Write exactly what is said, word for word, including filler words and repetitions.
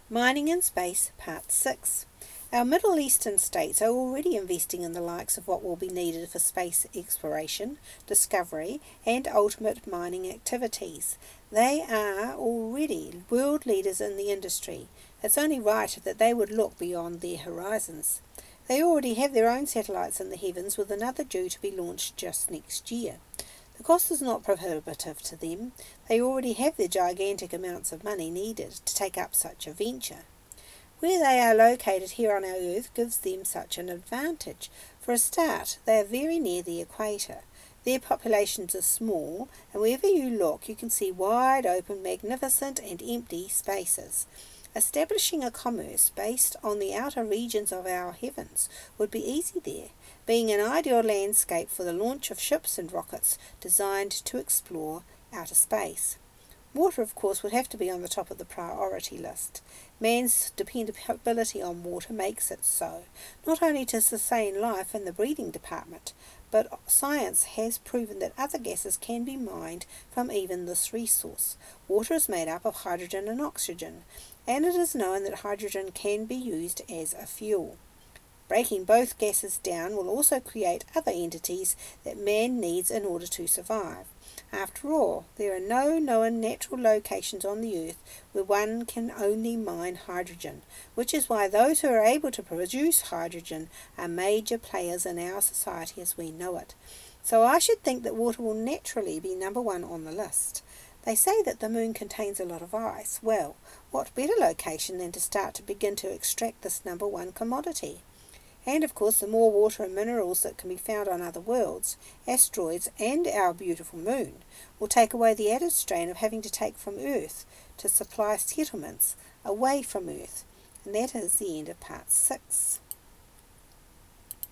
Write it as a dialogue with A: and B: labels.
A: Mining in Space, Part six. Our Middle Eastern states are already investing in the likes of what will be needed for space exploration, discovery, and ultimate mining activities. They are already world leaders in the industry. It's only right that they would look beyond their horizons. They already have their own satellites in the heavens, with another due to be launched just next year. The cost is not prohibitive to them. They already have the gigantic amounts of money needed to take up such a venture. Where they are located here on our Earth gives them such an advantage. For a start, they are very near the equator. Their populations are small, and wherever you look you can see wide open, magnificent and empty spaces. Establishing a commerce based on the outer regions of our heavens would be easy there, being an ideal landscape for the launch of ships and rockets designed to explore outer space. Water, of course, would have to be on the top of the priority list. Man's dependability on water makes it so, not only to sustain life in the breeding department, but science has proven that other gases can be mined from even this resource. Water is made up of hydrogen and oxygen, and it is known that hydrogen can be used as a fuel. Breaking both gases down will also create other entities that man needs in order to survive. After all, there are no known natural locations on the Earth where one can only mine hydrogen, which is why those who are able to produce hydrogen are major players in our society as we know it. So I should think that water will naturally be number one on the list. They say that the moon contains a lot of ice. Well, what better location than to start to begin to extract this number one commodity? And of course, the more water and minerals that can be found on other worlds, asteroids, and our beautiful moon will take away the added strain of having to take from Earth to supply settlements away from Earth. And that is the end of part six.